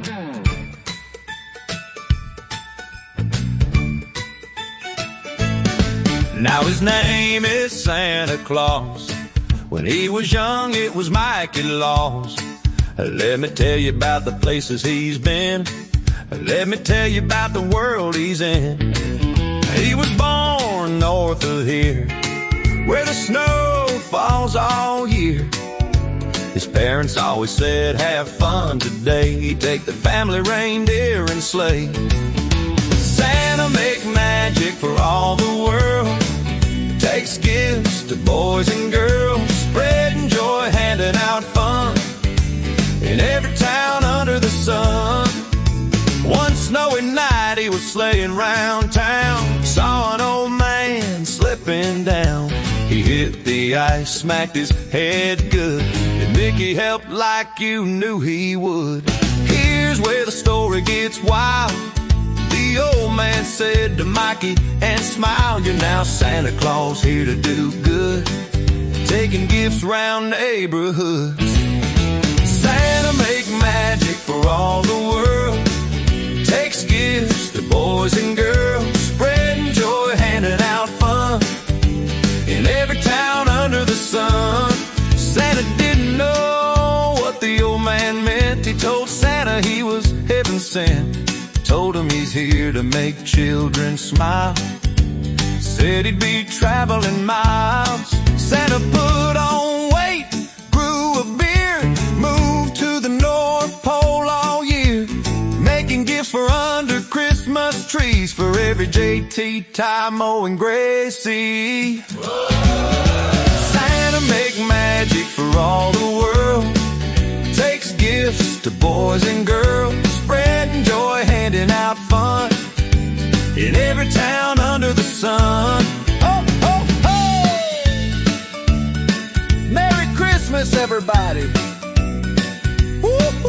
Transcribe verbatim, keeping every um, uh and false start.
Now his name is Santa Claus. When he was young, it was Mikey Laws. Let me tell you about the places he's been. Let me tell you about the world he's in. He was born north of here, where the snow falls all year. His parents always said, have fun today. Take the family reindeer and sleigh. Santa make magic for all the world. Takes gifts to boys and girls, spreading joy, handing out fun in every town under the sun. One snowy night he was sleighing round town, saw an old man slipping down. He hit the ice, smacked his head good, and Mickey helped like you knew he would. Here's where the story gets wild. The old man said to Mikey and smiled, you're now Santa Claus, here to do good, taking gifts round neighborhoods. Santa make magic for all the world. Takes gifts to boys and girls, spreading joy, handing out fun in every town under the sun. Santa didn't know what the old man meant. He told Santa he was heaven sent. Told him he's here to make children smile. Said he'd be traveling miles. Santa put on weight, grew a beard, moved to the North Pole all year, making gifts for under Christmas trees for every J T, Ty-Mo, and Gracie. Santa make magic for all the world. Takes gifts to boys and girls, spreading joy, handing out fun in every town under the sun. Ho, ho, ho! Merry Christmas, everybody! Woo-hoo!